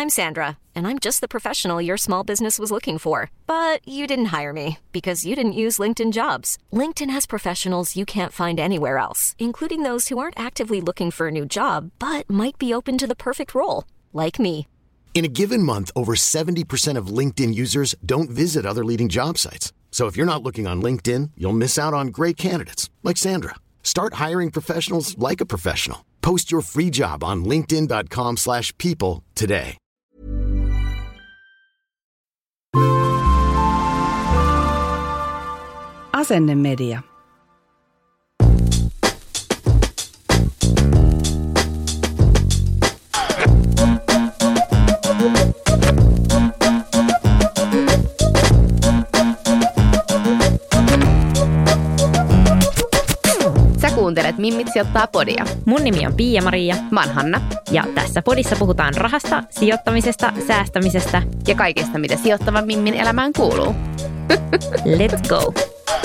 I'm Sandra, and I'm just the professional your small business was looking for. But you didn't hire me because you didn't use LinkedIn Jobs. LinkedIn has professionals you can't find anywhere else, including those who aren't actively looking for a new job, but might be open to the perfect role, like me. In a given month, over 70% of LinkedIn users don't visit other leading job sites. So if you're not looking on LinkedIn, you'll miss out on great candidates like Sandra. Start hiring professionals like a professional. Post your free job on linkedin.com/people today. Asennemedia. Kuuntelet Mimmit sijoittaa podia. Mun nimi on Pia-Maria. Mä oon Hanna. Ja tässä podissa puhutaan rahasta, sijoittamisesta, säästämisestä ja kaikesta, mitä sijoittavan Mimmin elämään kuuluu. Let's go!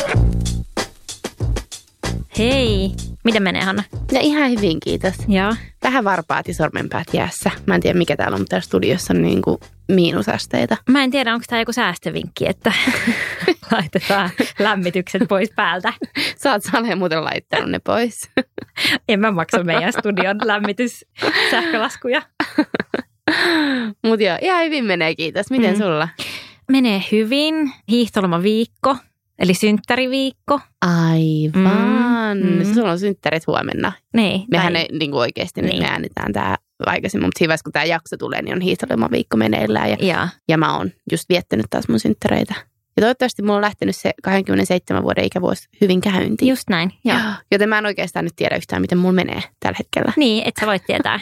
Hei! Miten menee, Hanna? Ja ihan hyvin, kiitos. Joo. Vähän varpaat ja sormenpäät jäässä. Mä en tiedä, mikä täällä on, mutta täällä studiossa on niin kuin miinusasteita. Mä en tiedä, onko tää joku säästövinkki, että laitetaan lämmitykset pois päältä. Sä oot Sale muuten laittanut ne pois. En mä maksa meidän studion lämmityssähkölaskuja. Mut joo, ihan hyvin menee, kiitos. Miten sulla? Menee hyvin. Hiihtolomaviikko, eli synttäriviikko. Aivan. Sulla on synttärit huomenna. Niin. Mehän ne niin kuin oikeasti niin. Me äänitään tää aikaisemmin, mutta siinä vaiheessa, kun tää jakso tulee, niin on hiihtolomaviikko meneillään. Ja mä oon just viettänyt taas mun synttäreitä. Ja toivottavasti mulla on lähtenyt se 27 vuoden ikävuosi hyvin käyntiin. Just näin, joo. Joten mä en oikeastaan nyt tiedä yhtään, miten mulla menee tällä hetkellä. Niin, et sä voit tietää.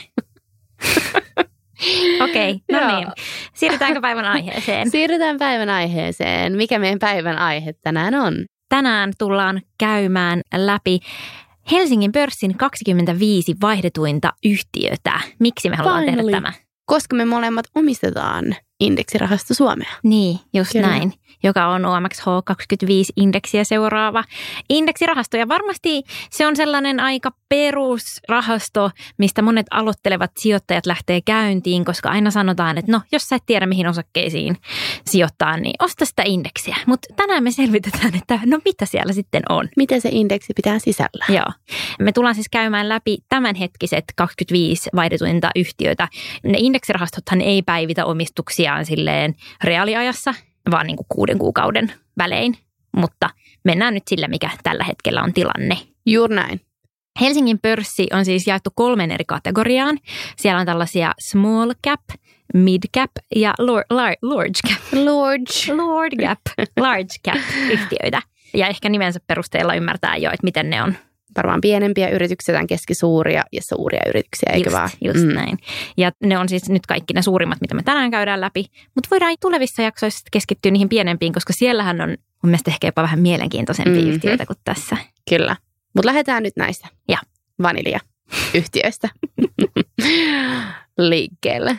Okei, no niin. Siirrytäänkö päivän aiheeseen? Siirrytään päivän aiheeseen. Mikä meidän päivän aihe tänään on? Tänään tullaan käymään läpi Helsingin pörssin 25 vaihdetuinta yhtiötä. Miksi me halutaan tehdä tämä? Koska me molemmat omistetaan indeksirahasto Suomea. Niin, just Kyllä. näin. Joka on OMXH25-indeksiä seuraava indeksirahasto. Ja varmasti se on sellainen aika perusrahasto, mistä monet aloittelevat sijoittajat lähtee käyntiin, koska aina sanotaan, että no, jos sä et tiedä mihin osakkeisiin sijoittaa, niin osta sitä indeksiä. Mutta tänään me selvitetään, että no mitä siellä sitten on. Miten se indeksi pitää sisällä? Joo. Me tullaan siis käymään läpi tämänhetkiset 25 vaihdetuinta yhtiötä. Ne indeksirahastothan ei päivitä omistuksiaan silleen reaaliajassa, vaan niin kuin 6 kuukauden välein, mutta mennään nyt sillä, mikä tällä hetkellä on tilanne. Juuri näin. Helsingin pörssi on siis jaettu 3 eri kategoriaan. Siellä on tällaisia small cap, mid cap ja large cap yhtiöitä. Ja ehkä nimensä perusteella ymmärtää jo, että miten ne on. Varmaan pienempiä yrityksiä, jotain keskisuuria ja suuria yrityksiä, eikö vaan? Just näin. Ja ne on siis nyt kaikki ne suurimmat, mitä me tänään käydään läpi. Mutta voidaan tulevissa jaksoissa keskittyä niihin pienempiin, koska siellähän on mun mielestä ehkä jopa vähän mielenkiintoisempia yhtiöitä kuin tässä. Kyllä. Mutta lähdetään nyt näistä ja vanilja-yhtiöistä liikkeelle.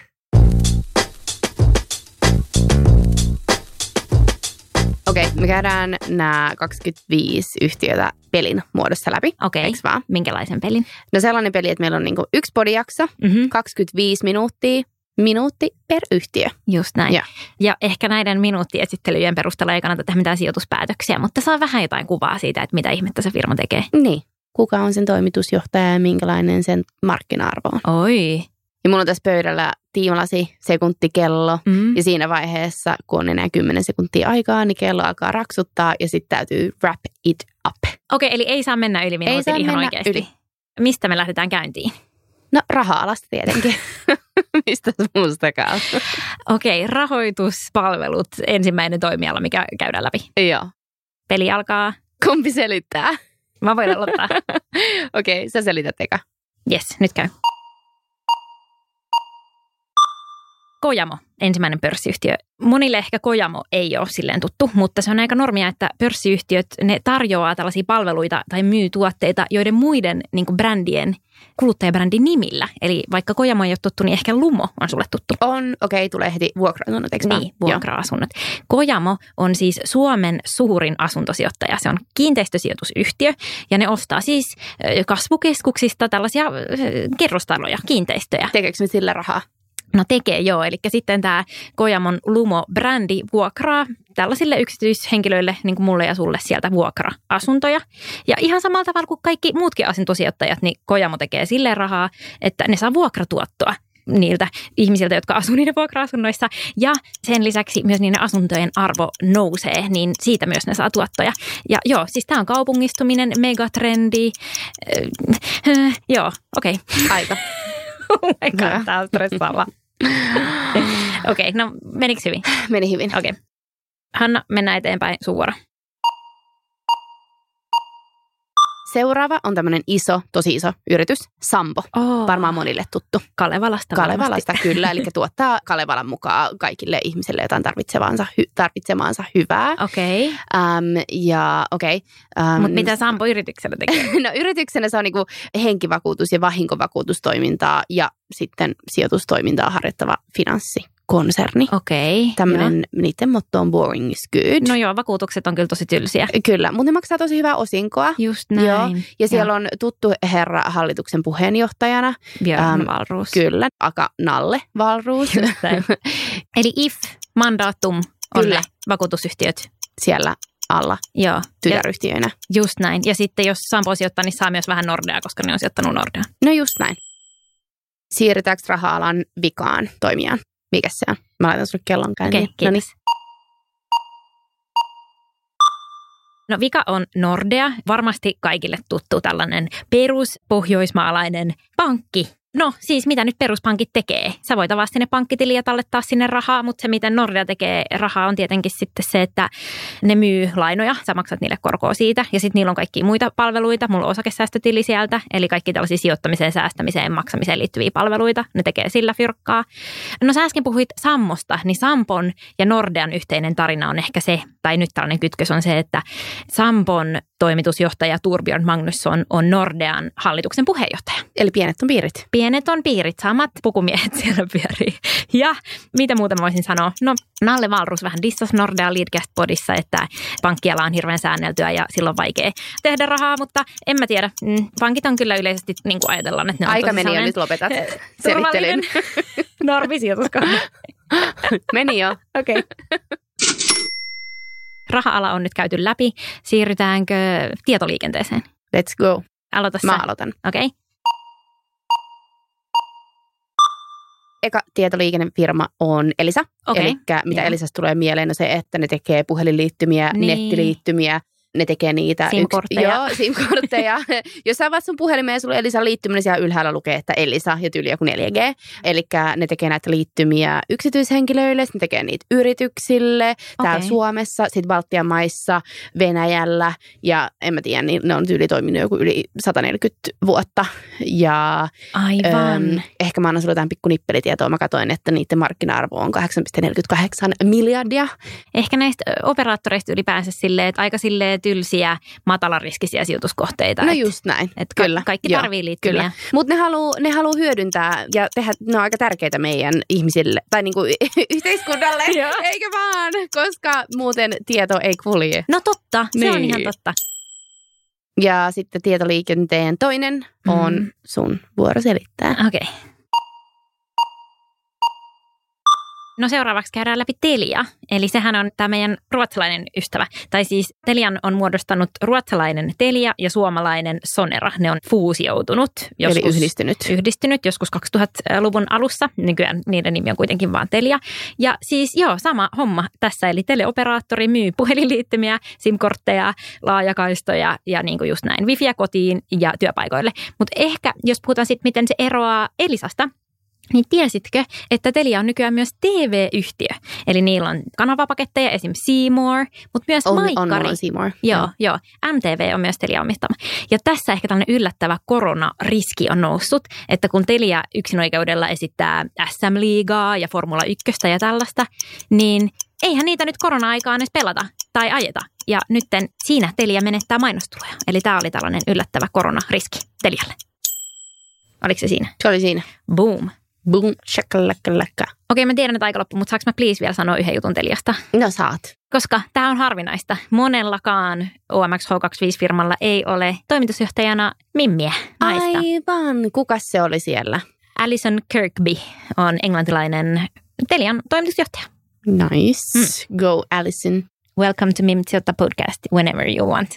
Okei, me käydään nämä 25 yhtiötä pelin muodossa läpi. Okei, eiks vaan? Minkälaisen pelin? No sellainen peli, että meillä on niinku 1 podijakso, 25 minuuttia, minuutti per yhtiö. Just näin. Ja ehkä näiden minuuttiesittelyjen perusteella ei kannata tehdä mitään sijoituspäätöksiä, mutta saa vähän jotain kuvaa siitä, että mitä ihmettä se firma tekee. Niin. Kuka on sen toimitusjohtaja ja minkälainen sen markkina-arvo on. Oi. Ja mulla on tässä pöydällä tiimalasi, sekuntikello ja siinä vaiheessa, kun on enää 10 sekuntia aikaa, niin kello alkaa raksuttaa ja sitten täytyy wrap it up. Okei, eli ei saa mennä yli minuutin ihan oikeasti. Yli. Mistä me lähdetään käyntiin? No raha-alasta tietenkin. Mistä muustakaan? Okei, rahoituspalvelut, ensimmäinen toimiala, mikä käydään läpi. Joo. Peli alkaa. Kumpi selittää? Mä voin aloittaa. Okei, sä selität eka. Jes, nyt käy. Kojamo, ensimmäinen pörssiyhtiö. Monille ehkä Kojamo ei ole silleen tuttu, mutta se on aika normia, että pörssiyhtiöt, ne tarjoaa tällaisia palveluita tai myy tuotteita, joiden muiden niin kuin brändien, kuluttajabrändin nimillä. Eli vaikka Kojamo ei ole tuttu, niin ehkä Lumo on sulle tuttu. On, okei, tulee heti vuokra-asunnot, eikö vaan? Niin, vuokra-asunnot. Kojamo on siis Suomen suurin asuntosijoittaja. Se on kiinteistösijoitusyhtiö ja ne ostaa siis kasvukeskuksista tällaisia kerrostaloja, kiinteistöjä. Tekeekö ne sillä rahaa? No tekee joo, eli sitten tämä Kojamon Lumo-brändi vuokraa tällaisille yksityishenkilöille, niin kuin mulle ja sulle, sieltä vuokra-asuntoja. Ja ihan samalla tavalla kuin kaikki muutkin asuntosijoittajat, niin Kojamo tekee silleen rahaa, että ne saa vuokratuottoa niiltä ihmisiltä, jotka asuu niiden vuokra-asunnoissa. Ja sen lisäksi myös niiden asuntojen arvo nousee, niin siitä myös ne saa tuottoja. Ja joo, siis tämä on kaupungistuminen, megatrendi. Joo, okei. Aika. Oh my god, tää on stressaavaa. Okei, no menikö hyvin? Meni hyvin. Okei. Hanna, mennään eteenpäin, sun vuoro. Seuraava on tämmöinen tosi iso yritys, Sampo. Varmaan monille tuttu. Kalevalasta kyllä, eli tuottaa Kalevalan mukaan kaikille ihmisille jotain tarvitsemaansa hyvää. Okei. Mutta mitä Sampo yrityksenä tekee? No yrityksenä se on niinku henkivakuutus- ja vahinkovakuutustoimintaa ja sitten sijoitustoimintaa harjoittava finanssikonserni. Okei. Tämmöinen, niiden motto on boring is good. No joo, vakuutukset on kyllä tosi tylsiä. Kyllä, mutta ne maksaa tosi hyvää osinkoa. Just näin. Joo. Ja siellä on tuttu herra hallituksen puheenjohtajana. Björn Wahlroos. Kyllä, aka Nalle Wahlroos. Eli IF, Mandatum on ne vakuutusyhtiöt. Siellä alla tytäryhtiöinä. Just näin. Ja sitten jos Sampo sijoittaa, niin saa myös vähän Nordea, koska ne on sijoittanut Nordeaan. No just näin. Siirrytäänkö raha-alan vikaan toimijaan? Mikäs se on? Mä laitan sulle kellon käyntiin. Okei, kiitos. No vika on Nordea. Varmasti kaikille tuttu tällainen peruspohjoismaalainen pankki. No siis mitä nyt peruspankit tekee? Sä voit avaa sinne pankkitiliä ja tallettaa sinne rahaa, mutta se miten Nordea tekee rahaa on tietenkin sitten se, että ne myy lainoja. Sä maksat niille korkoa siitä ja sitten niillä on kaikkia muita palveluita. Mulla on osakesäästötili sieltä, eli kaikki tällaisia sijoittamiseen, säästämiseen, maksamiseen liittyviä palveluita. Ne tekee sillä fyrkkaa. No sä äsken puhuit Sammosta, niin Sampon ja Nordean yhteinen tarina on ehkä se, tai nyt tällainen kytkös on se, että Sampon toimitusjohtaja Torbjörn Magnusson on Nordean hallituksen puheenjohtaja. Eli pienet on piirit. Pienet on piirit, samat pukumiehet siellä pyörii. Ja mitä muuta mä voisin sanoa? No, Nalle Wahlroos vähän dissasi Nordea Leadcast-podissa, että pankkiala on hirveän säänneltyä ja silloin on vaikea tehdä rahaa, mutta en mä tiedä. Pankit on kyllä yleisesti niin kuin ajatellaan, että ne on aika meni jo, nyt lopetat. Selittelin. Normisijoituskohde. Meni jo. Okei. Raha-ala on nyt käyty läpi. Siirrytäänkö tietoliikenteeseen? Let's go. Aloita sä. Mä aloitan. Okei. Eka tietoliikennefirma on Elisa. Eli mitä Elisasta tulee mieleen on se, että ne tekee puhelinliittymiä, nettiliittymiä. Ne tekee niitä. SIM-kortteja. SIM-kortteja. Jos sä avaat sun puhelimeen ja sulla on Elisan liittyminen, siellä ylhäällä lukee, että Elisa ja tyyli joku 4G. Eli ne tekee näitä liittymiä yksityishenkilöille, ne tekee niitä yrityksille. Täällä Suomessa, sitten Baltian maissa, Venäjällä ja en mä tiedä, niin ne on tyyli toiminut joku yli 140 vuotta. Ja aivan. Ehkä mä annan sulle jotain pikku nippelitietoa. Mä katsoin, että niiden markkina-arvo on 8,48 miljardia. Ehkä näistä operaattoreista ylipäänsä silleen, että aika silleen tylsiä, matalariskisiä sijoituskohteita. No just näin. Että kyllä. Kaikki tarvii liittymiä. Mutta ne haluu hyödyntää ja tehdä, ne on aika tärkeitä meidän ihmisille, tai niinku yhteiskunnalle, eikä vaan, koska muuten tieto ei kulje. No totta, se on ihan totta. Ja sitten tietoliikenteen toinen on sun vuoro selittää. Okei. No seuraavaksi käydään läpi Telia. Eli sehän on tämä meidän ruotsalainen ystävä. Tai siis Telian on muodostanut ruotsalainen Telia ja suomalainen Sonera. Ne on fuusioitunut. Eli yhdistynyt joskus 2000-luvun alussa. Nykyään niiden nimi on kuitenkin vaan Telia. Ja siis sama homma tässä. Eli teleoperaattori myy puhelinliittymiä, SIM-kortteja, laajakaistoja ja niin kuin just näin. Wifiä kotiin ja työpaikoille. Mutta ehkä jos puhutaan sitten, miten se eroaa Elisasta, niin tiesitkö, että Telia on nykyään myös TV-yhtiö? Eli niillä on kanavapaketteja, esimerkiksi C More, mutta myös Maikkari. On C More. Joo. MTV on myös Telia omistama. Ja tässä ehkä tällainen yllättävä koronariski on noussut, että kun Telia yksinoikeudella esittää SM-liigaa ja Formula 1 ja tällaista, niin eihän niitä nyt korona-aikaan edes pelata tai ajeta. Ja nytten siinä Telia menettää mainostuloja. Eli tämä oli tällainen yllättävä koronariski Telialle. Oliko se siinä? Se oli siinä. Boom. Boom, shakalakkalakka. Okei, mä tiedän, että aika loppu, mutta saanko mä please vielä sanoa yhden jutun Teliasta? No saat. Koska tämä on harvinaista. Monellakaan OMX H25-firmalla ei ole toimitusjohtajana mimmiä naista. Aivan. Kukas se oli siellä? Alison Kirkby on englantilainen Telian toimitusjohtaja. Nice. Go, Alison. Welcome to Mimtsijotta podcast whenever you want.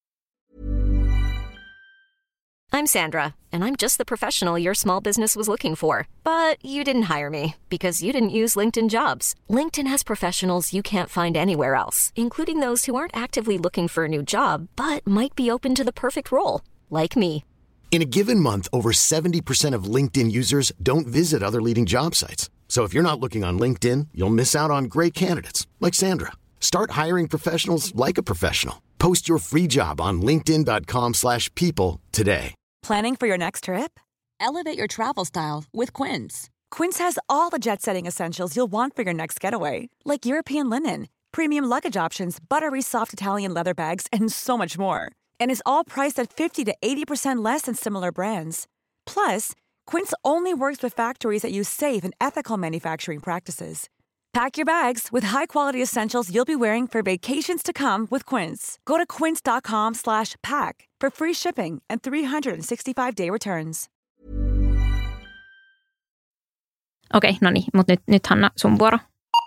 I'm Sandra, and I'm just the professional your small business was looking for. But you didn't hire me because you didn't use LinkedIn Jobs. LinkedIn has professionals you can't find anywhere else, including those who aren't actively looking for a new job, but might be open to the perfect role, like me. In a given month, over 70% of LinkedIn users don't visit other leading job sites. So if you're not looking on LinkedIn, you'll miss out on great candidates like Sandra. Start hiring professionals like a professional. Post your free job on linkedin.com/people today. Planning for your next trip? Elevate your travel style with Quince. Quince has all the jet-setting essentials you'll want for your next getaway, like European linen, premium luggage options, buttery soft Italian leather bags, and so much more. And is all priced at 50 to 80% less than similar brands. Plus, Quince only works with factories that use safe and ethical manufacturing practices. Pack your bags with high-quality essentials you'll be wearing for vacations to come with Quince. Go to quince.com/pack for free shipping and 365-day returns. Okei, no niin, mutta nyt Hanna, sun vuoro.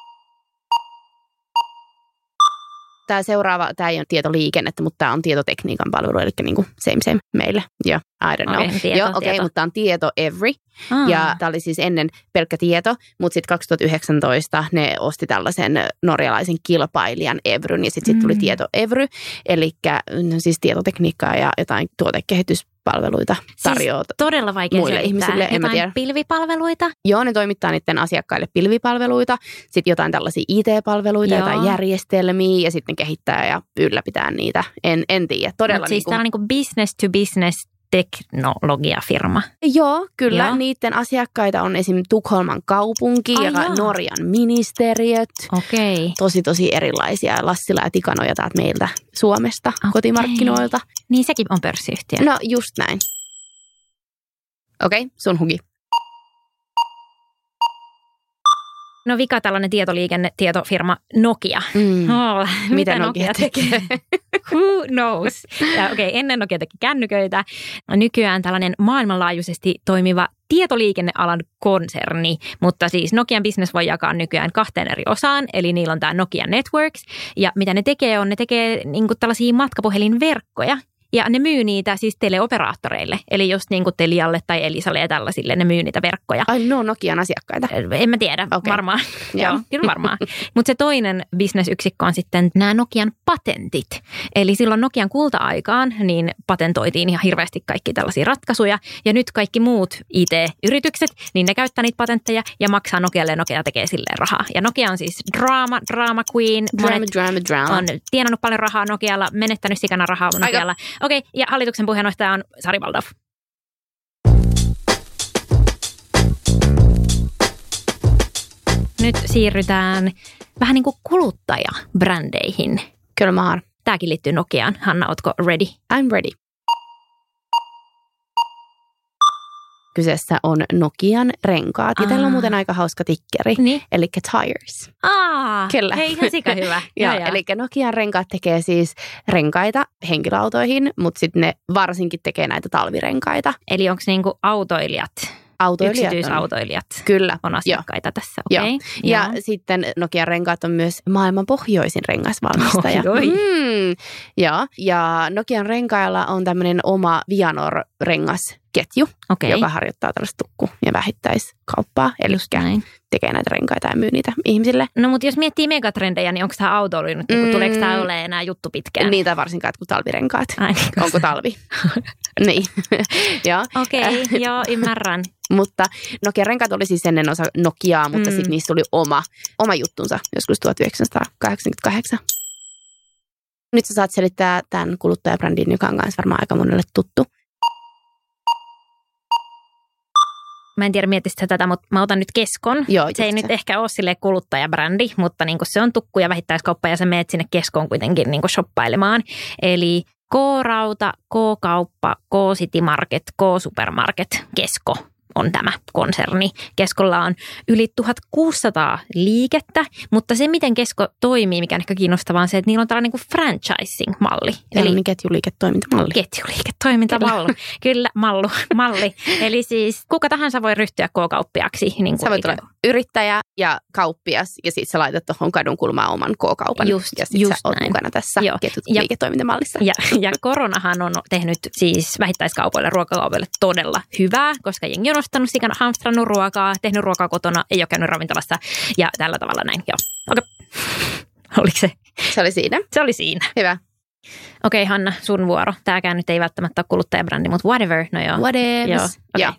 Tämä seuraava, tämä ei ole tietoliikennettä, mutta tämä on tietotekniikan palvelu, eli niin kuin same meille. Joo, I don't know. Okei, mutta tämä on Tieto Every. Ja tämä oli siis ennen pelkkä tieto, mutta sitten 2019 ne osti tällaisen norjalaisen kilpailijan Evryn, ja sitten tuli Tieto Every, eli siis tietotekniikkaa ja jotain tuotekehityspalveluita tarjoaa siis todella vaikea muille ihmisille. Jotain pilvipalveluita? Joo, ne toimittaa niiden asiakkaille pilvipalveluita, sitten jotain tällaisia IT-palveluita, jotain järjestelmiä, ja sitten kehittää ja ylläpitää niitä. En tiedä, todella. Siis tämä on niin kuin business to business teknologiafirma. Joo, kyllä. Joo. Niiden asiakkaita on esim. Tukholman kaupunki ja Norjan ministeriöt. Okei. Tosi erilaisia. Lassila ja Tikanoja täältä meiltä Suomesta kotimarkkinoilta. Niin sekin on pörssiyhtiö. No just näin. Okei, sun huki. No vika tällainen tietoliikennetietofirma Nokia. Mitä Nokia tekee? Who knows? Ennen Nokia teki kännyköitä. Nykyään tällainen maailmanlaajuisesti toimiva tietoliikennealan konserni, mutta siis Nokian business voi jakaa nykyään 2 eri osaan, eli niillä on tämä Nokia Networks, ja mitä ne tekee niin kuin tällaisia matkapuhelinverkkoja, ja ne myy niitä siis teleoperaattoreille, eli just niin kuin Telialle tai Elisalle ja tällaisille, ne myy niitä verkkoja. Ai no, Nokian asiakkaita? En mä tiedä, varmaan. Joo, kyllä varmaan. Mutta se toinen bisnesyksikkö on sitten nämä Nokian patentit. Eli silloin Nokian kulta-aikaan niin patentoitiin ihan hirveästi kaikki tällaisia ratkaisuja, ja nyt kaikki muut IT-yritykset, niin ne käyttää niitä patentteja ja maksaa Nokialle, ja Nokia tekee silleen rahaa. Ja Nokia on siis drama queen. Drama. On tienannut paljon rahaa Nokialla, menettänyt sikana rahaa Nokialla. Okei, ja hallituksen puheenjohtaja on Sari Baldauf. Nyt siirrytään vähän niin kuin kuluttajabrändeihin. Kyllä mä oon. Tämäkin liittyy Nokiaan. Hanna, ootko ready? I'm ready. Kyseessä on Nokian renkaat. Ja tällä on muuten aika hauska tikkeri. Niin? Eli tires. Kyllä. Hei, ihan sika hyvä. Eli Nokian renkaat tekee siis renkaita henkilöautoihin, mutta sitten ne varsinkin tekee näitä talvirenkaita. Eli onko niinku autoilijat? Yksityisautoilijat kyllä on asiakkaita tässä, okei. Okay. Ja sitten Nokian renkaat on myös maailman pohjoisin rengasvalmistaja. Ja Nokian renkailla on tämmöinen oma Vianor-rengasketju, joka harjoittaa tällaista tukku- ja vähittäiskauppaa. Eli tekee näitä renkaita ja myy niitä ihmisille. No mutta jos miettii megatrendejä, niin onko tämä autoilu nyt? Tuleeko tämä olemaan enää juttu pitkään? Niitä varsinkaan kuin talvirenkaat. Onko talvi? Niin. Okei, joo, ymmärrän. Mutta Nokian renkaat oli siis ennen osa Nokiaa, mutta sitten niistä tuli oma juttunsa joskus 1988. Nyt sä saat selittää tämän kuluttajabrändin, joka on kanssa varmaan aika monelle tuttu. Mä en tiedä, mietisit tätä, mutta mä otan nyt Keskon. Joo, se ei nyt ehkä ole silleen kuluttajabrändi, mutta niin se on tukku- ja vähittäiskauppa ja sä meet sinne Keskoon kuitenkin niin shoppailemaan. Eli K-Rauta, K-Kauppa, K-City Market, K-Supermarket, Kesko. on tämä konserni. Keskolla on yli 1600 liikettä, mutta se miten Kesko toimii, mikä on ehkä kiinnostavaa, on se, että niillä on tällainen niin kuin franchising-malli. Eli ketjuliiketoimintamalli. Ketjuliiketoimintamalli. Kyllä, malli. Eli siis kuka tahansa voi ryhtyä K-kauppiaksi. Niin sä voit olla yrittäjä ja kauppias ja sitten sä laitat tuohon kadun kulmaan oman K-kaupan. Ja sitten sä oot mukana tässä ketjuliiketoimintamallissa. Ja koronahan on tehnyt siis vähittäiskaupoille, ruokakaupoille todella hyvää, koska jengi on ostanut sikana, hamstrannut ruokaa, tehnyt ruokaa kotona, ei ole käynyt ravintolassa ja tällä tavalla näin. Joo. Okei. Oliko se? Se oli siinä. Se oli siinä. Hyvä. Okei, Hanna, sun vuoro. Tääkään nyt ei välttämättä ole kuluttajabrändi, mutta whatever. No joo. Whatever. Joo. Okay.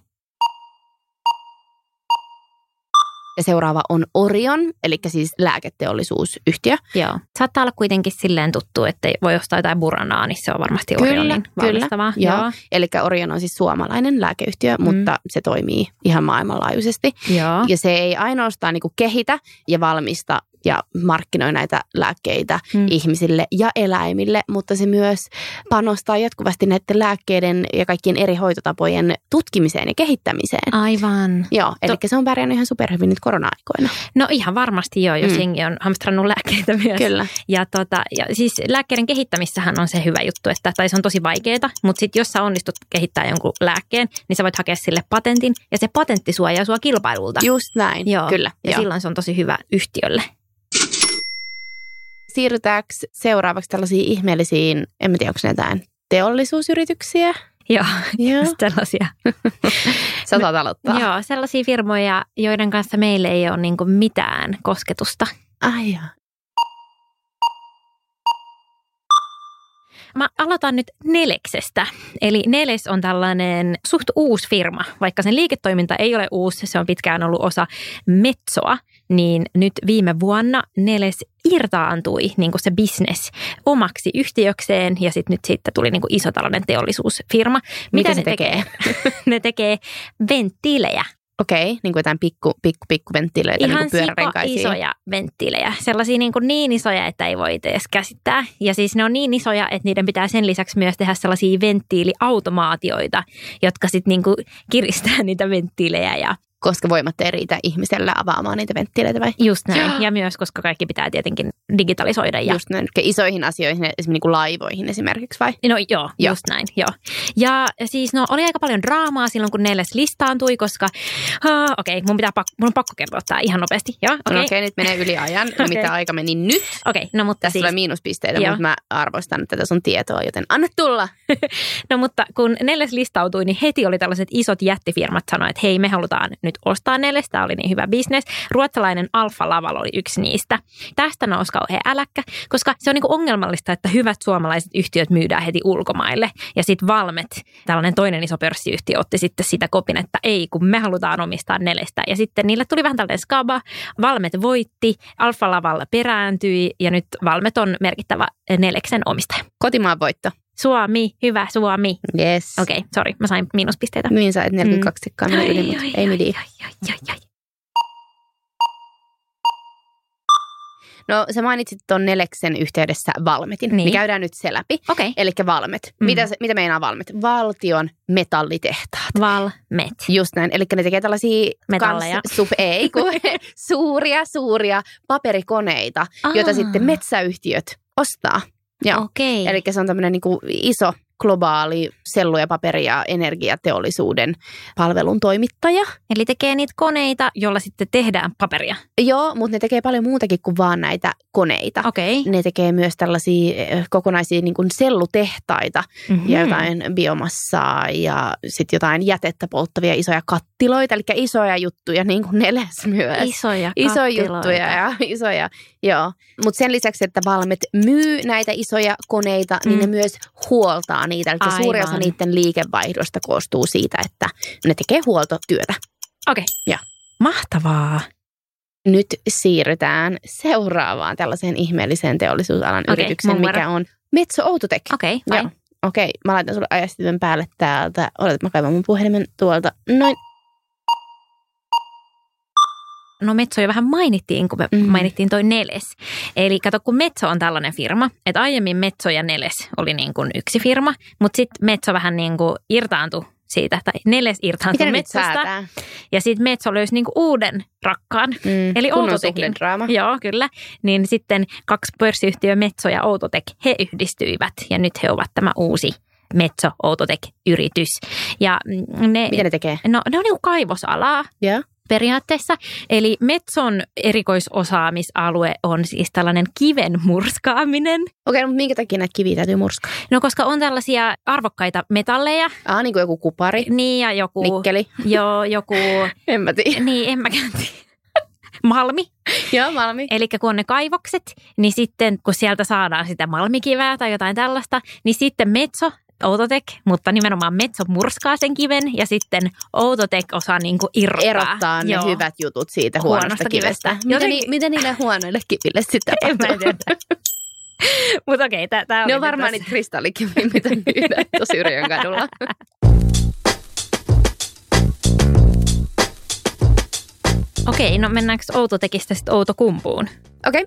Ja seuraava on Orion, eli siis lääketeollisuusyhtiö. Joo. Saattaa olla kuitenkin silleen tuttu, että voi ostaa jotain Buranaa, niin se on varmasti Orionin valmistavaa. Joo. Eli Orion on siis suomalainen lääkeyhtiö, mutta se toimii ihan maailmanlaajuisesti. Joo. Ja se ei ainoastaan niin kuin kehitä ja valmista ja markkinoi näitä lääkkeitä ihmisille ja eläimille, mutta se myös panostaa jatkuvasti näiden lääkkeiden ja kaikkien eri hoitotapojen tutkimiseen ja kehittämiseen. Aivan. Joo, eli se on pärjännyt ihan superhyvin nyt korona-aikoina. No ihan varmasti joo, jos jengi on hamstrannut lääkkeitä myös. Kyllä. Ja siis lääkkeiden kehittämissähän on se hyvä juttu, tai se on tosi vaikeaa, mutta sitten jos sä onnistut kehittämään jonkun lääkkeen, niin sä voit hakea sille patentin, ja se patentti suojaa sua kilpailulta. Just näin, joo. Kyllä. Ja silloin se on tosi hyvä yhtiölle. Siirrytäänkö seuraavaksi tällaisiin ihmeellisiin, en tiedä, onko ne jotain teollisuusyrityksiä? Joo. Sellaisia. Sä saat aloittaa. Joo, sellaisia firmoja, joiden kanssa meillä ei ole niinku mitään kosketusta. Ai joo. Mä aloitan nyt Neleksestä. Eli Neles on tällainen suht uusi firma, vaikka sen liiketoiminta ei ole uusi, se on pitkään ollut osa Metsoa, niin nyt viime vuonna Neles irtaantui niin kuin se business omaksi yhtiökseen ja sitten tuli niin kuin iso tällainen teollisuusfirma. Mitä ne tekee? Ne tekee venttiilejä. Okei, niin kuin jotain pikku venttiilejä, ihan niin kuin pyörärenkaisia. isoja venttiilejä. Sellaisia niin isoja, että ei voi edes käsittää. Ja siis ne on niin isoja, että niiden pitää sen lisäksi myös tehdä sellaisia venttiiliautomaatioita, jotka sitten niin kuin kiristää niitä venttiilejä ja koska voimat ei riitä ihmisellä avaamaan niitä venttiileitä vai? Just näin. Ja myös, koska kaikki pitää tietenkin digitalisoida. Ja just näin. Isoihin asioihin, esimerkiksi niin kuin laivoihin esimerkiksi vai? No joo, just näin. Joo. Ja siis oli aika paljon draamaa silloin, kun Neles listaantui, koska mun on pakko kertoa tämä ihan nopeasti. Okei, nyt menee yli ajan. Okay. Mitä aika meni nyt? Okei, no mutta tässä tulee miinuspisteitä, mutta mä arvostan tätä sun tietoa, joten anna tulla. No mutta kun Neles listautui, niin heti oli tällaiset isot jättifirmat sanoivat, että hei, me halutaan nyt ostaa Neles, tämä oli niin hyvä bisnes. Ruotsalainen Alfa Laval oli yksi niistä. Tästä nousi kauhean äläkkä, koska se on niin kuin ongelmallista, että hyvät suomalaiset yhtiöt myydään heti ulkomaille. Ja sitten Valmet, tällainen toinen iso pörssiyhtiö, otti sitten sitä kopin, että ei, kun me halutaan omistaa Nelestä. Ja sitten niille tuli vähän tällainen skaba. Valmet voitti, Alfa Laval perääntyi ja nyt Valmet on merkittävä Neleksen omistaja. Kotimaan voitto. Suomi, hyvä Suomi. Yes. Okei, sori, mä sain miinuspisteitä. Niin sait 42 sekkaa yli, mutta ei mitään. No sä mainitsit tuon Neleksen yhteydessä Valmetin. Niin. Me käydään nyt se läpi. Okay. Elikkä Valmet. Mitä meinaa Valmet? Valtion metallitehtaat. Valmet. Just näin. Elikkä ne tekee tällaisia metalleja. suuria paperikoneita, joita sitten metsäyhtiöt ostaa. Joo. Okei. Eli se on tämmöinen niin kuin iso globaali sellu- ja paperi- ja energiateollisuuden palvelun toimittaja. Eli tekee niitä koneita, joilla sitten tehdään paperia. Joo, mutta ne tekee paljon muutakin kuin vaan näitä koneita. Okei. Ne tekee myös tällaisia kokonaisia niin kuin sellutehtaita ja jotain biomassaa ja sitten jotain jätettä polttavia isoja kattiloita. Eli isoja juttuja, niin kuin Neles myös. Isoja juttuja ja isoja, joo. Mutta sen lisäksi, että Valmet myy näitä isoja koneita, niin ne myös huoltaa niitä. Eli suuri osa niiden liikevaihdosta koostuu siitä, että ne tekee huoltotyötä. Okei. Ja. Mahtavaa. Nyt siirrytään seuraavaan tällaiseen ihmeelliseen teollisuusalan yritykseen, mikä on Metso Outotec. Okei, fine. Okei, mä laitan sulle ajastimen päälle täältä. Odotat, mä kaivan mun puhelimen tuolta. Noin. No Metso jo vähän mainittiin, kun me mainittiin toi Neles. Eli kato, kun Metso on tällainen firma, että aiemmin Metso ja Neles oli niin kuin yksi firma, mutta sitten Metso vähän niin kuin irtaantui siitä, tai 4 irtaantui Metsosta. Ja sitten Metso löysi niinku uuden rakkaan, eli Outotekin. Joo, kyllä. Niin sitten 2 pörssiyhtiö Metso ja Outotec, he yhdistyivät ja nyt he ovat tämä uusi Metso Outotec-yritys. Ja mitä ne tekee? No, ne on niinku kaivosalaa. Yeah. Periaatteessa. Eli Metson erikoisosaamisalue on siis tällainen kiven murskaaminen. Okei, mutta minkä takia näitä kiviä täytyy murskaa? No koska on tällaisia arvokkaita metalleja. Niin kuin joku kupari. Niin ja joku... Nikkeli. Joo, joku... En mä tiedä. Niin, en mäkään tiedä. Malmi. Joo, malmi. Eli kun on ne kaivokset, niin sitten kun sieltä saadaan sitä malmikiveä tai jotain tällaista, niin sitten Metso, Outotec, mutta nimenomaan Metso murskaa sen kiven ja sitten Outotec osaa niinku erottaa ne hyvät jutut siitä huonosta kivestä. Miten niille huonoille kiville sitten tapahtuu? En mä tiedä. Mutta okei, tää ne on varmaan niitä kristallikiviä, mitä myydään tosi Yrjön kadulla. Okei, no mennäänkö Outotecista sitten Outokumpuun? Okei.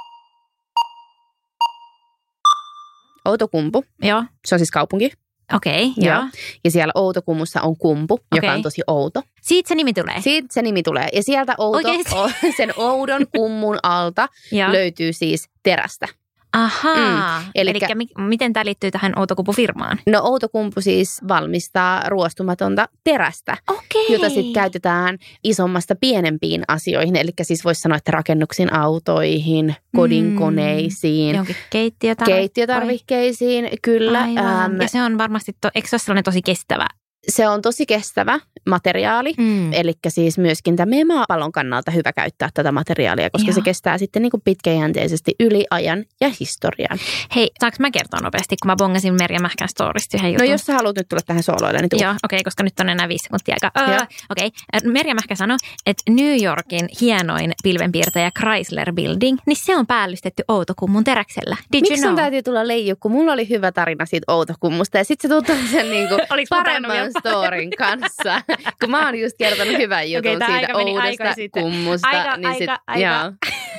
Outokumpu. Joo. Se on siis kaupunki. Okei, joo. Ja siellä Outokummussa on kumpu, joka on tosi outo. Siitä se nimi tulee? Siitä se nimi tulee. Ja sieltä sen oudon kummun alta löytyy siis terästä. Ahaa. Elikkä miten tämä liittyy tähän Outokumpu-firmaan? No Outokumpu siis valmistaa ruostumatonta terästä, jota sitten käytetään isommasta pienempiin asioihin. Eli siis voisi sanoa, että rakennuksiin, autoihin, kodinkoneisiin. Jonkin keittiötarvikkeisiin, kyllä. Ja se on varmasti, eikö se ole sellainen tosi kestävä? Se on tosi kestävä materiaali, eli siis myöskin tämä meidän maapallon kannalta hyvä käyttää tätä materiaalia, koska se kestää sitten niin kuin pitkäjänteisesti yli ajan ja historian. Hei, saanko mä kertoa nopeasti, kun mä bongasin Merja Mähkän storista yhden jutun? No jos sä haluat nyt tulla tähän sooloille, niin tuu. Joo, koska nyt on enää 5 sekuntia aikaa. Merja Mähkä sanoi, että New Yorkin hienoin pilvenpiirtäjä Chrysler Building, niin se on päällystetty Outokummun teräksellä. Miksi sun täytyy tulla leiju, kun mulla oli hyvä tarina siitä Outokummusta ja sitten se tuntuu sen niinku paremman storin kanssa. Kun mä oon just kertonut hyvän jutun siitä oudosta kummusta. Aika.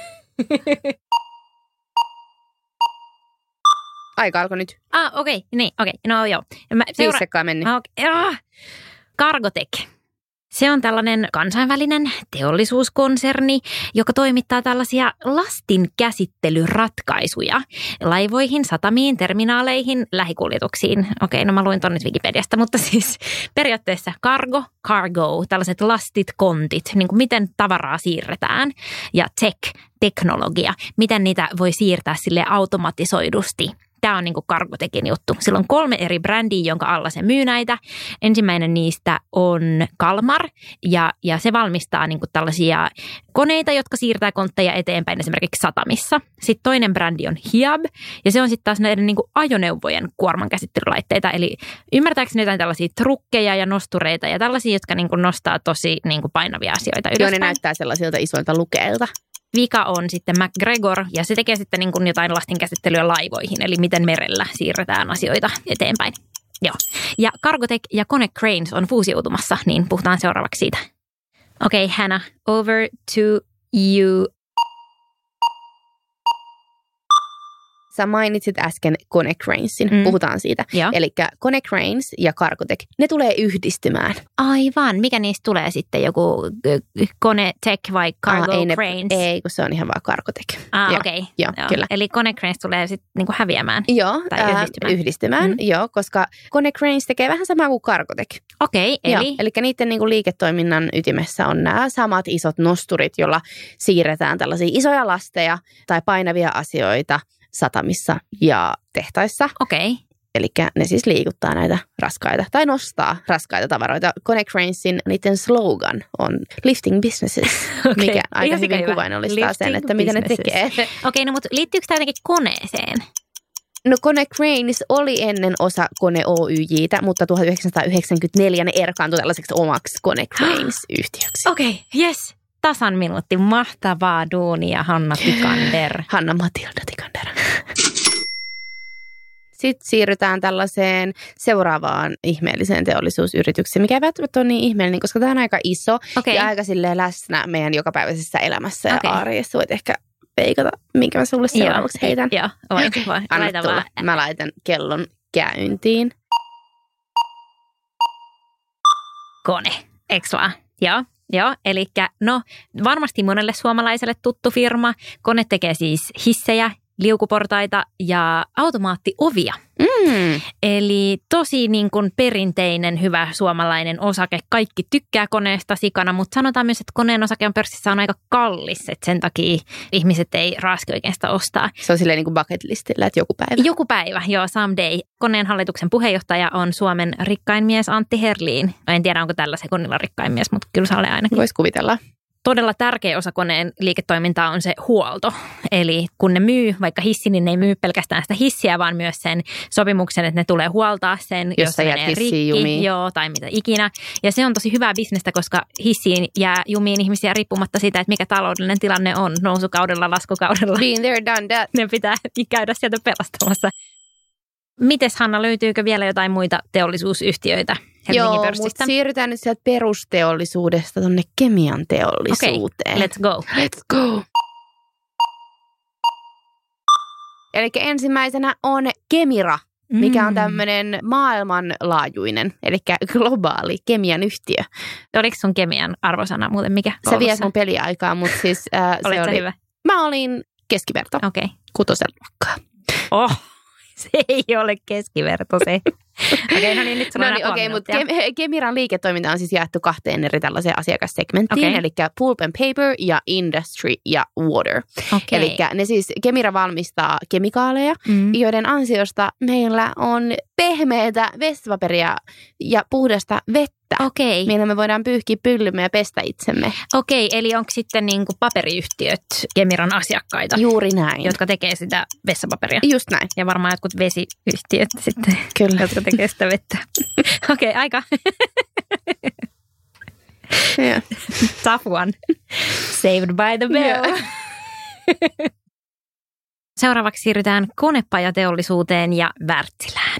Aika alkoi nyt. Okei. No joo. 5 sekkaa mennyt. Cargotec. Se on tällainen kansainvälinen teollisuuskonserni, joka toimittaa tällaisia lastinkäsittelyratkaisuja laivoihin, satamiin, terminaaleihin, lähikuljetuksiin. Okei, no mä luin ton nyt Wikipediasta, mutta siis periaatteessa cargo, tällaiset lastit, kontit, niin kuin miten tavaraa siirretään ja teknologia, miten niitä voi siirtää sille automatisoidusti. Tämä on niin kuin Cargotecin juttu. Sillä on 3 eri brändiä, jonka alla se myy näitä. Ensimmäinen niistä on Kalmar ja se valmistaa niin kuin tällaisia koneita, jotka siirtää kontteja eteenpäin esimerkiksi satamissa. Sitten toinen brändi on Hiab ja se on sitten taas näiden niin kuin ajoneuvojen kuormankäsittelylaitteita. Eli ymmärtääkseni jotain tällaisia trukkeja ja nostureita ja tällaisia, jotka niin kuin nostaa tosi niin kuin painavia asioita ylöspäin. Joo, ne näyttää sellaisilta isoilta lukeilta. Vika on sitten MacGregor ja se tekee sitten niin kuin jotain lastinkäsittelyä laivoihin, eli miten merellä siirretään asioita eteenpäin. Joo. Ja Cargotec ja Konecranes on fuusiutumassa, niin puhutaan seuraavaksi siitä. Okei, Hannah, over to you. Sä mainitsit äsken Konecranesin. Puhutaan siitä. Eli Konecranes ja Cargotec, ne tulee yhdistymään. Aivan. Mikä niistä tulee sitten? Joku Konetec vai Cargo Cranes? Ei, kun se on ihan vaan Cargotec. Okei. Joo, kyllä. Eli Konecranes tulee sitten niinku häviämään. Joo, tai yhdistymään. Joo, koska Konecranes tekee vähän samaa kuin Cargotec. Okei, eli niiden niinku liiketoiminnan ytimessä on nämä samat isot nosturit, joilla siirretään tällaisia isoja lasteja tai painavia asioita satamissa ja tehtaissa. Okei. Eli ne siis liikuttaa näitä raskaita tai nostaa raskaita tavaroita. Konecranesin niiden slogan on lifting businesses, mikä aika hyvin kuvainnollistaa sen, että mitä ne tekee. Okei, no mutta liittyykö tämä jotenkin koneeseen? No Konecranes oli ennen osa Kone Oyj:tä, mutta 1994 ne erkaantui tällaiseksi omaksi Konecranes-yhtiöksi. Okei, yes. Tasan minuutti. Mahtavaa duunia, Hanna Tikander. Hanna Matilda Tikander. Sitten siirrytään tällaiseen seuraavaan ihmeelliseen teollisuusyritykseen, mikä ei välttämättä ole niin ihmeellinen, koska tämä on aika iso ja aika silleen läsnä meidän jokapäiväisessä elämässä ja arjessa. Voit ehkä peikata, minkä mä sulle seuraavaksi heitän. Joo, voi. Anna tulla. Mä laitan kellon käyntiin. kone, eikö vaan? Joo, eli no varmasti monelle suomalaiselle tuttu firma. Kone tekee siis hissejä, liukuportaita ja automaattiovia. Eli tosi niin kuin perinteinen, hyvä suomalainen osake. Kaikki tykkää koneesta sikana, mutta sanotaan myös, että koneen osake on pörssissä on aika kallis, että sen takia ihmiset ei raaski oikeastaan ostaa. Se on silleen niin kuin bucket listillä, että joku päivä. Joku päivä, joo, someday. Koneen hallituksen puheenjohtaja on Suomen rikkain mies Antti Herlin. En tiedä, onko tällä sekunnilla rikkain mies, mutta kyllä se oli ainakin. Voisi kuvitella. Todella tärkeä osa koneen liiketoimintaa on se huolto. Eli kun ne myy vaikka hissi, niin ne ei myy pelkästään sitä hissiä, vaan myös sen sopimuksen, että ne tulee huoltaa sen, jos se menee rikki, tai mitä ikinä. Ja se on tosi hyvää bisnestä, koska hissiin jää jumiin ihmisiä riippumatta siitä, että mikä taloudellinen tilanne on nousukaudella, laskukaudella. Been there, done that. Ne pitää käydä sieltä pelastamassa. Mites Hanna, löytyykö vielä jotain muita teollisuusyhtiöitä Helsingin pörssistä? Mutta siirrytään nyt sieltä perusteollisuudesta tuonne kemian teollisuuteen. Okay, let's go. Let's go. Eli ensimmäisenä on Kemira, mikä on tämmöinen maailmanlaajuinen, eli globaali kemian yhtiö. Oliko sun kemian arvosana muuten mikä? Se vie mun peliaikaa, mutta siis se oli hyvä? Mä olin keskiverto. Okei. 6. luokkaa. Se ei ole keskiverto se. Okei, no niin, nyt sulla on okei, mutta Kemiran liiketoiminta on siis jaettu 2 eri tällaiseen asiakassegmenttiin, eli pulp and paper ja industry ja water. Eli ne siis, Kemira valmistaa kemikaaleja, joiden ansiosta meillä on pehmeätä vessapaperia ja puhdasta vettä. Millä me voidaan pyyhkiä pyllymme ja pestä itsemme. Eli onko sitten niin kuin paperiyhtiöt Kemiran asiakkaita? Juuri näin. Jotka tekee sitä vessapaperia. Just näin. Ja varmaan jotkut vesiyhtiöt sitten. Kyllä. Jotka tekee sitä vettä. Aika. Yeah. Tough one. Saved by the bell. Yeah. Seuraavaksi siirrytään konepajateollisuuteen ja Wärtsilään.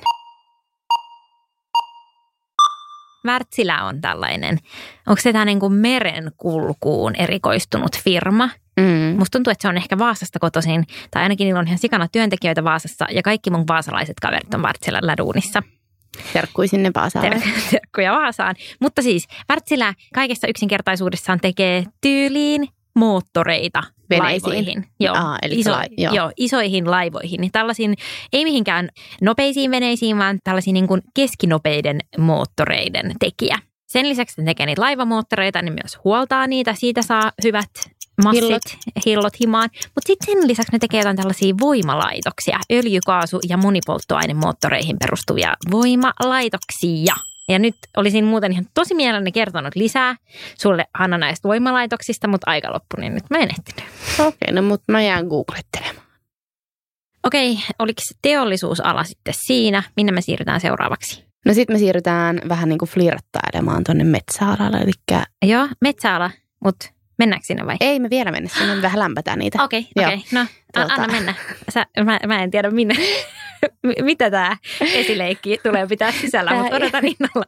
Wärtsilä on tällainen, onko se tämä niin kuin merenkulkuun erikoistunut firma? Musta tuntuu, että se on ehkä Vaasasta kotoisin, tai ainakin niillä on ihan sikana työntekijöitä Vaasassa, ja kaikki mun vaasalaiset kaverit on Wärtsilällä duunissa. Terkkui sinne Vaasaan. Terkkuja Vaasaan. Mutta siis Wärtsilä kaikessa yksinkertaisuudessaan tekee tyyliin moottoreita laivoihin. Isoihin laivoihin. Niin tällaisiin, ei mihinkään nopeisiin veneisiin, vaan tällaisiin niin kuin keskinopeiden moottoreiden tekijä. Sen lisäksi ne tekee niitä laivamoottoreita, niin myös huoltaa niitä. Siitä saa hyvät massit, hillot himaan. Mutta sitten sen lisäksi ne tekee jotain tällaisia voimalaitoksia, öljykaasu- ja monipolttoainemoottoreihin perustuvia voimalaitoksia. Ja nyt olisin muuten ihan tosi mielelläni kertonut lisää sulle, Hanna, näistä voimalaitoksista, mutta aika loppui, niin nyt mä en ehtinyt. Okei, no mutta mä jään googlettelemaan. Okei, oliko teollisuusala sitten siinä? Minne me siirrytään seuraavaksi? No sitten me siirrytään vähän niin kuin flirttailemaan tuonne metsäalalle, eli... Joo, metsäala, mutta mennäänkö sinne vai? Ei, me vielä mennä sinne, me vähän lämpätään niitä. Okei, no anna mennä. Mä en tiedä minne. Mitä tämä esileikki tulee pitää sisällä, mutta odotan innolla.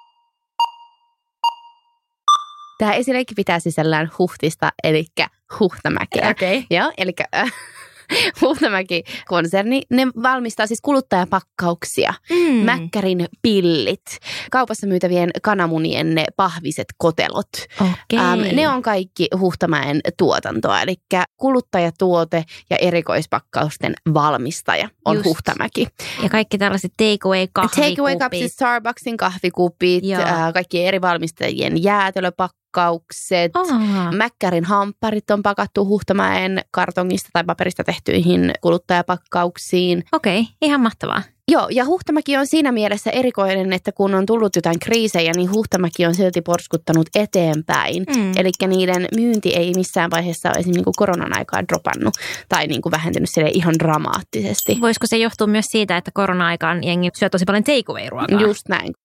Tämä esileikki pitää sisällään Huhtista, eli Huhtamäkeä. Okei. Joo, eli Huhtamäki-konserni, ne valmistaa siis kuluttajapakkauksia, Mäkkärin pillit, kaupassa myytävien kananmunien ne pahviset kotelot. Ne on kaikki Huhtamäen tuotantoa, eli kuluttajatuote ja erikoispakkausten valmistaja on just Huhtamäki. Ja kaikki tällaiset takeaway-kahvikupit. Takeaway-kupit, siis Starbucksin kahvikupit, kaikki eri valmistajien jäätelöpakkaukset. Mäkkärin hampparit on pakattu Huhtamäen kartongista tai paperista tehtyihin kuluttajapakkauksiin. Okei, ihan mahtavaa. Joo, ja Huhtamäki on siinä mielessä erikoinen, että kun on tullut jotain kriisejä, niin Huhtamäki on silti porskuttanut eteenpäin. Eli niiden myynti ei missään vaiheessa ole esimerkiksi niin koronan aikaa dropannut tai niin kuin vähentynyt sille ihan dramaattisesti. Voisiko se johtua myös siitä, että korona-aikaan jengi syö tosi paljon takeaway-ruokaa? Just näin.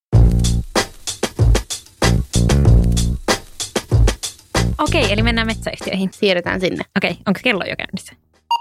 Okei, eli mennään metsäyhtiöihin. Siirrytään sinne. Okei, onko kello jo käynnissä?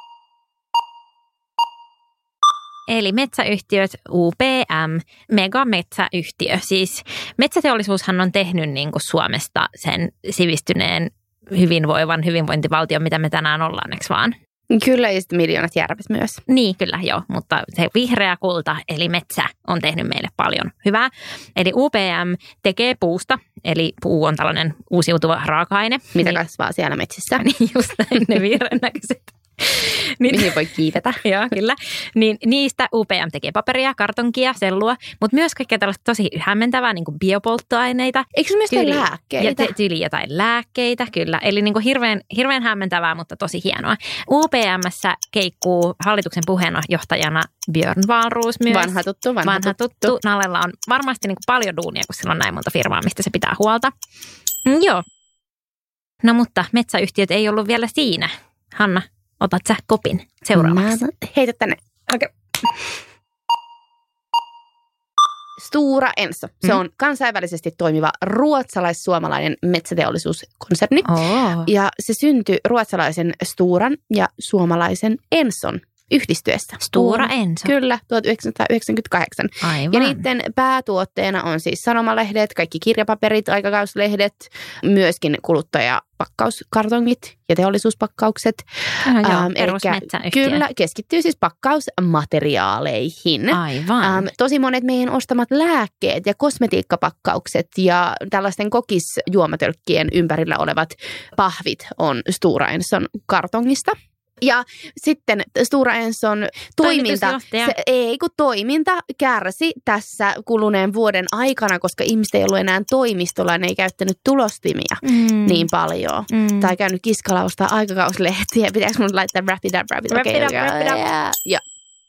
Eli metsäyhtiöt, UPM, megametsäyhtiö. Siis metsäteollisuushan on tehnyt niin kuin Suomesta sen sivistyneen, hyvinvoivan hyvinvointivaltion, mitä me tänään ollaan, eikö vaan? Kyllä, ja sitten miljoonat järvet myös. Niin, kyllä joo, mutta se vihreä kulta, eli metsä, on tehnyt meille paljon hyvää. Eli UPM tekee puusta, eli puu on tällainen uusiutuva raaka-aine. Mitä kasvaa siellä metsissä. Niin just ne vihreän näköiset. Mihin voi kiivetä. Joo, kyllä. Niin niistä UPM tekee paperia, kartonkia, sellua, mutta myös kaikkea tällaista tosi hämmentävää, niin kuin biopolttoaineita. Eikö se myös lääkkeitä? Tyyli jotain lääkkeitä, kyllä. Eli niin kuin hirveän hämmentävää, mutta tosi hienoa. UPM:ssä keikkuu hallituksen puheenjohtajana Björn Wahlroos myös. Vanha tuttu. Nallella on varmasti niin kuin paljon duunia, kun sillä on näin monta firmaa, mistä se pitää huolta. Joo. No mutta metsäyhtiöt ei ollut vielä siinä. Hanna, otat sä kopin seuraavaksi? Heitä tänne. Okei. Stora Enso. Se on kansainvälisesti toimiva ruotsalais-suomalainen metsäteollisuuskonserni. Ja se syntyi ruotsalaisen Storan ja suomalaisen Enson yhdistyessä. Stora Enso. Kyllä, 1998. Aivan. Ja niiden päätuotteena on siis sanomalehdet, kaikki kirjapaperit, aikakauslehdet, myöskin kuluttajapakkauskartongit ja teollisuuspakkaukset. Kyllä, keskittyy siis pakkausmateriaaleihin. Aivan. Tosi monet meidän ostamat lääkkeet ja kosmetiikkapakkaukset ja tällaisten kokisjuomatölkkien ympärillä olevat pahvit on Stora Enson kartongista. Ja sitten Stora Enson toiminta kärsi tässä kuluneen vuoden aikana, koska ihmiset ei ollut enää toimistolla, ne ei käyttänyt tulostimia niin paljon. Tai käynyt kiskalla ostaa aikakauslehtiä. Pitääkö mun laittaa wrap it up? Ja.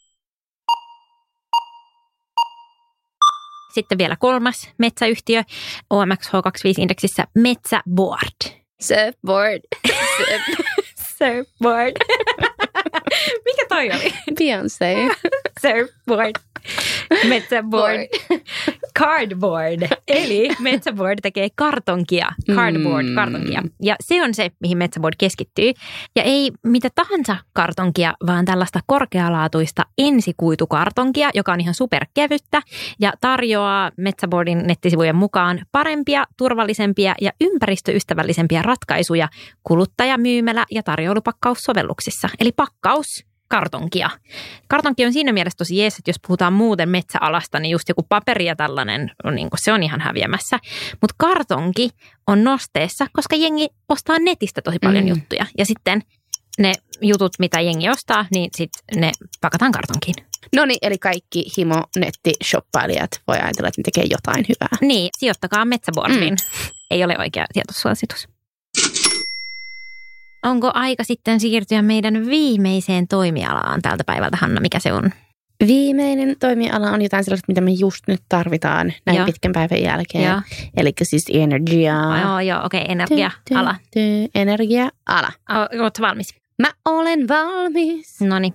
Sitten vielä kolmas metsäyhtiö OMXH25-indeksissä Metsäboard. Surfboard. Surfboard. Mikä toi oli? Beyoncé. Surfboard. Metsäboard. Cardboard. Eli Metsäboard tekee kartonkia. Kartonkia. Ja se on se, mihin Metsäboard keskittyy. Ja ei mitä tahansa kartonkia, vaan tällaista korkealaatuista ensikuitukartonkia, joka on ihan superkevyttä ja tarjoaa Metsäboardin nettisivujen mukaan parempia, turvallisempia ja ympäristöystävällisempiä ratkaisuja kuluttajamyymälä- ja tarjoulupakkaussovelluksissa. Eli kartonkia. Kartonki on siinä mielessä tosi jees, että jos puhutaan muuten metsäalasta, niin just joku paperi ja tällainen, niin se on ihan häviämässä. Mutta kartonki on nosteessa, koska jengi ostaa netistä tosi paljon juttuja. Ja sitten ne jutut, mitä jengi ostaa, niin sitten ne pakataan kartonkiin. No niin, eli kaikki himo-nettishop-pailijat voi ajatella, että ne tekee jotain hyvää. Niin, sijoittakaa Metsäboardiin. Ei ole oikea sijoitussuositus. Onko aika sitten siirtyä meidän viimeiseen toimialaan tältä päivältä, Hanna? Mikä se on? Viimeinen toimiala on jotain sellaista, mitä me just nyt tarvitaan näin pitkän päivän jälkeen. Eli siis energia. Okei, energia-ala. Energia-ala. Oletko valmis? Mä olen valmis. Noniin.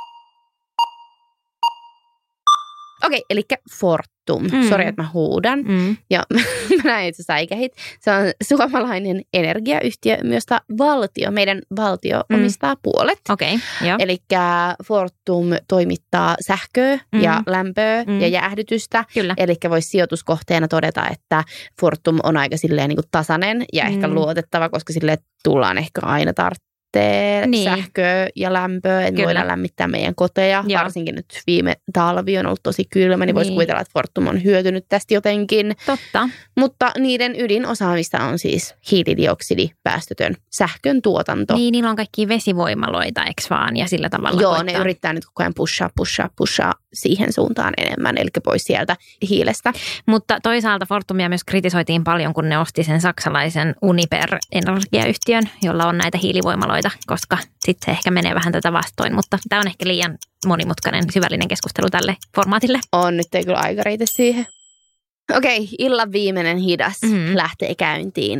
Okei, eli Fortum. Sori, että mä huudan. Ja mä näin itse säikähit. Se on suomalainen energiayhtiö, josta meidän valtio omistaa puolet. Okei, joo. Eli Fortum toimittaa sähköä ja lämpöä ja jäähdytystä. Kyllä. Eli voisi sijoituskohteena todeta, että Fortum on aika silleen niin kuin tasainen ja ehkä luotettava, koska sille tullaan ehkä aina sähköä ja lämpöä, että voidaan lämmittää meidän koteja. Joo. Varsinkin nyt viime talvi on ollut tosi kylmä, niin voisi kuvitella, että Fortum on hyötynyt tästä jotenkin. Totta. Mutta niiden ydinosaamista on siis hiilidioksidipäästötön sähkön tuotanto. Niin, niillä on kaikki vesivoimaloita, eikö vaan? Ja sillä tavalla Joo, ne yrittää nyt koko ajan pushaa siihen suuntaan enemmän, eli pois sieltä hiilestä. Mutta toisaalta Fortumia myös kritisoitiin paljon, kun ne osti sen saksalaisen Uniper-energiayhtiön, jolla on näitä hiilivoimaloita, koska sitten se ehkä menee vähän tätä vastoin. Mutta tämä on ehkä liian monimutkainen, syvällinen keskustelu tälle formaatille. On, nyt ei kyllä aika riitä siihen. Okei, illan viimeinen hidas lähtee käyntiin.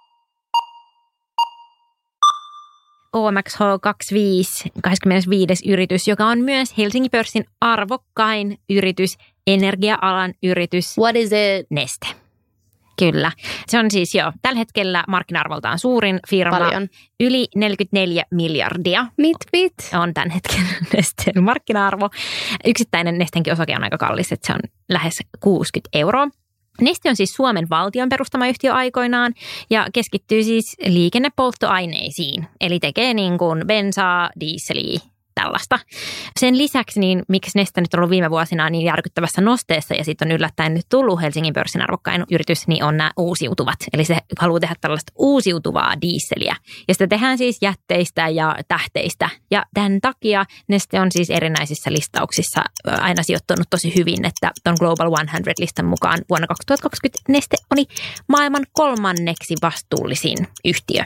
OMXH25, 25. yritys, joka on myös Helsingin pörssin arvokkain yritys, energia-alan yritys. What is it? Neste. Kyllä. Se on siis tällä hetkellä markkina-arvoltaan suurin firma. Paljon. Yli 44 miljardia. Mit? On tämän hetken Nesteen markkina-arvo. Yksittäinen Nesteenkin osake on aika kallis, että se on lähes 60 €. Neste on siis Suomen valtion perustama yhtiö aikoinaan ja keskittyy siis liikennepolttoaineisiin. Eli tekee niin kuin bensaa, dieseliä, tällaista. Sen lisäksi, niin miksi Neste nyt on ollut viime vuosina niin järkyttävässä nosteessa ja sitten on yllättäen nyt tullut Helsingin pörssin arvokkain yritys, niin on nämä uusiutuvat. Eli se haluaa tehdä tällaista uusiutuvaa dieseliä. Ja sitä tehdään siis jätteistä ja tähteistä. Ja tämän takia Neste on siis erinäisissä listauksissa aina sijoittunut tosi hyvin, että tuon Global 100-listan mukaan vuonna 2020 Neste oli maailman 3. vastuullisin yhtiö.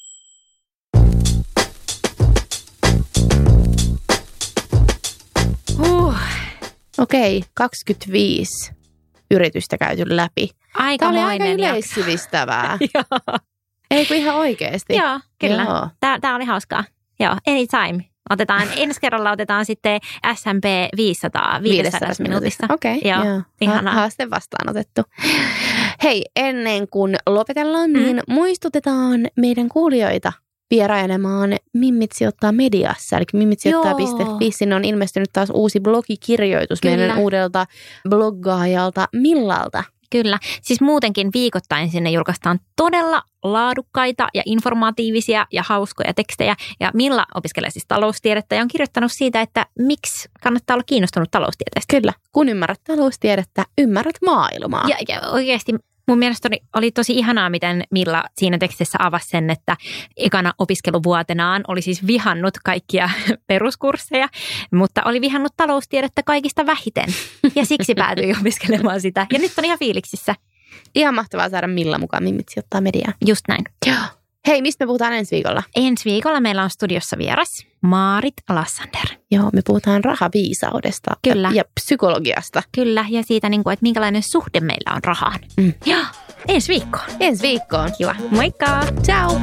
Okei, 25 yritystä käyty läpi. Tämä oli aika yleissivistävää. Ei kun ihan oikeasti. Joo, kyllä. Joo. Tämä oli hauskaa. Joo, anytime. Ensi kerralla otetaan sitten S&P 500 minuutissa. Okei, joo. Ihanaa. Haaste vastaanotettu. Hei, ennen kuin lopetellaan, niin muistutetaan meidän kuulijoita vierailemaan Mimmit sijoittaa mediassa, eli mimmitsijoittaa.fi. Sinne on ilmestynyt taas uusi blogikirjoitus meidän uudelta bloggaajalta Millalta. Kyllä. Siis muutenkin viikoittain sinne julkaistaan todella laadukkaita ja informatiivisia ja hauskoja tekstejä. Ja Milla opiskelee siis taloustiedettä ja on kirjoittanut siitä, että miksi kannattaa olla kiinnostunut taloustieteestä. Kyllä. Kun ymmärrät taloustiedettä, ymmärrät maailmaa. Ja oikeasti mun mielestä oli tosi ihanaa, miten Milla siinä tekstissä avasi sen, että ekana opiskeluvuotenaan oli siis vihannut kaikkia peruskursseja, mutta oli vihannut taloustiedettä kaikista vähiten. Ja siksi päätyi opiskelemaan sitä. Ja nyt on ihan fiiliksissä. Ihan mahtavaa saada Milla mukaan Mimmit sijoittaa mediaan. Just näin. Joo. Hei, mistä me puhutaan ensi viikolla? Ensi viikolla meillä on studiossa vieras Maarit Lassander. Joo, me puhutaan rahaviisaudesta. Kyllä. Ja psykologiasta. Kyllä, ja siitä, että minkälainen suhde meillä on rahaan. Joo, ensi viikkoon. Ensi viikkoon. Joo, moikka! Ciao!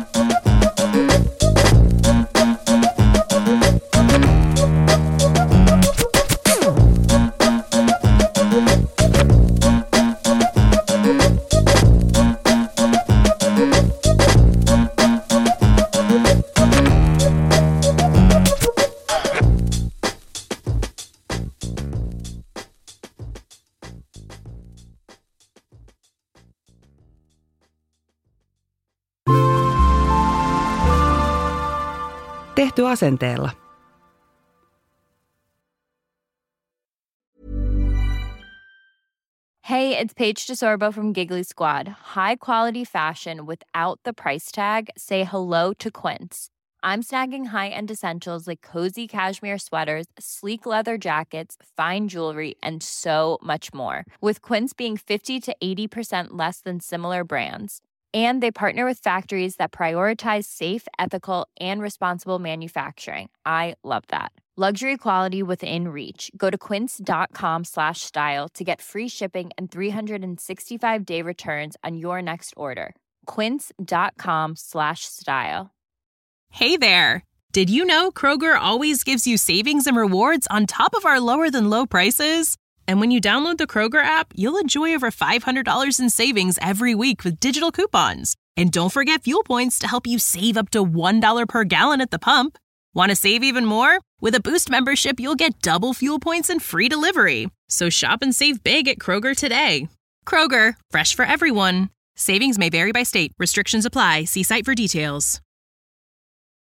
Tehty asenteella. Hey, it's Paige DeSorbo from Giggly Squad. High quality fashion without the price tag. Say hello to Quince. I'm snagging high-end essentials like cozy cashmere sweaters, sleek leather jackets, fine jewelry, and so much more. With Quince being 50 to 80% less than similar brands. And they partner with factories that prioritize safe, ethical, and responsible manufacturing. I love that. Luxury quality within reach. Go to quince.com/style to get free shipping and 365-day returns on your next order. Quince.com/style. Hey there. Did you know Kroger always gives you savings and rewards on top of our lower than low prices? And when you download the Kroger app, you'll enjoy over $500 in savings every week with digital coupons. And don't forget fuel points to help you save up to $1 per gallon at the pump. Want to save even more? With a Boost membership, you'll get double fuel points and free delivery. So shop and save big at Kroger today. Kroger, fresh for everyone. Savings may vary by state. Restrictions apply. See site for details.